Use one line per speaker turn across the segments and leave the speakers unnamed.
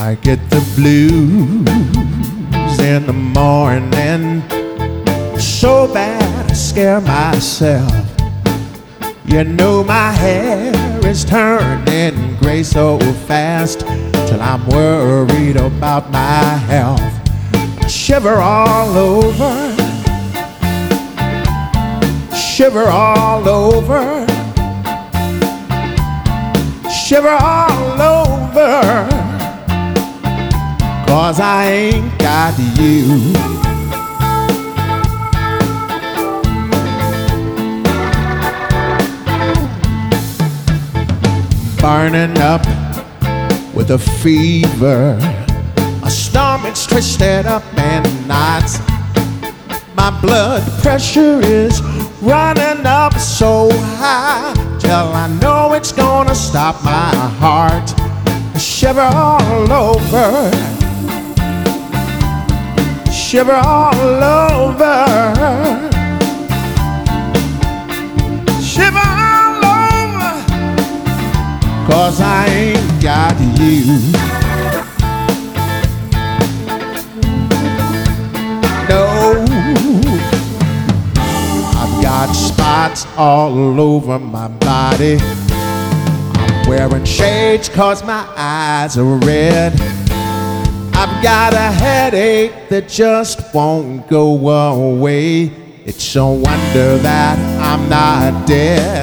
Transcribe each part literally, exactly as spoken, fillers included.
I get the blues in the morning, so bad I scare myself. You know my hair is turning gray so fast, till I'm worried about my health. I shiver all over, shiver all over, shiver all over, 'cause I ain't got you. Burning up with a fever, my stomach's twisted up in knots. My blood pressure is running up so high, till I know it's gonna stop my heart. I shiver all over, shiver all over, shiver all over, 'cause I ain't got you. No, I've got spots all over my body. I'm wearing shades 'cause my eyes are red. I've got a headache that just won't go away. It's a wonder that I'm not dead.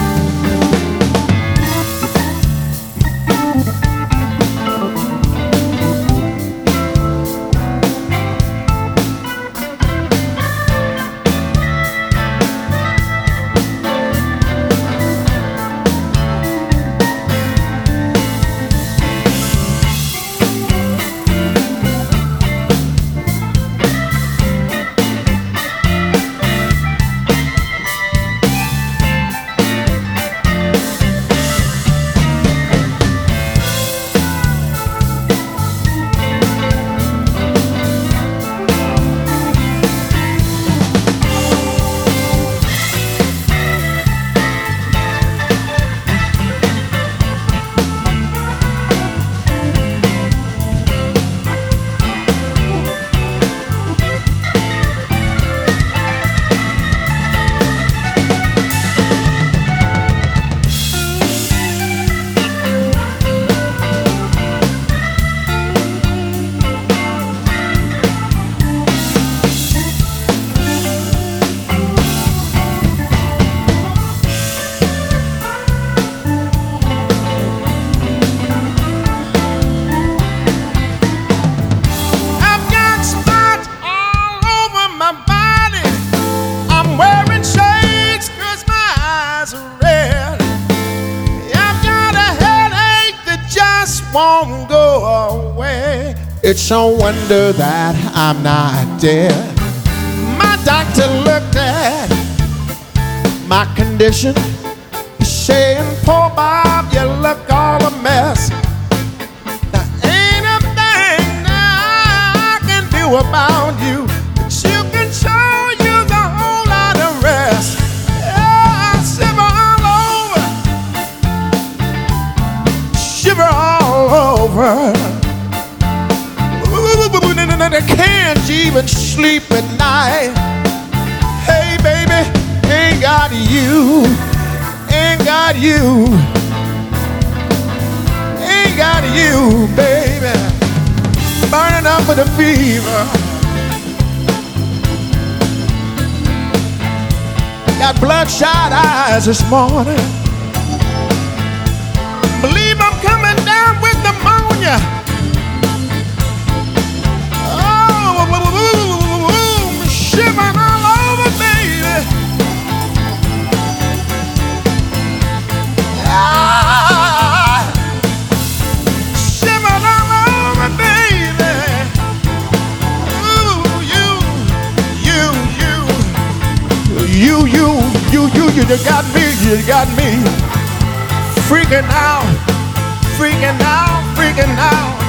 Won't go away. It's a wonder that I'm not dead. My doctor looked at my condition. He's saying, poor Bob, you look all a mess. There ain't a thing I can do about you, but you can show you the whole lot of rest. Yeah, I shiver all over, shiver all over. I can't even sleep at night. Hey baby, ain't got you, ain't got you, ain't got you, baby. Burning up with a fever. Got bloodshot eyes this morning. Believe I'm coming down with pneumonia. Shivering all over, baby. Ah, shivering all over, baby. Ooh, you, you, you, you, you, you, you, you, you got me, you got me freaking out, freaking out, freaking out.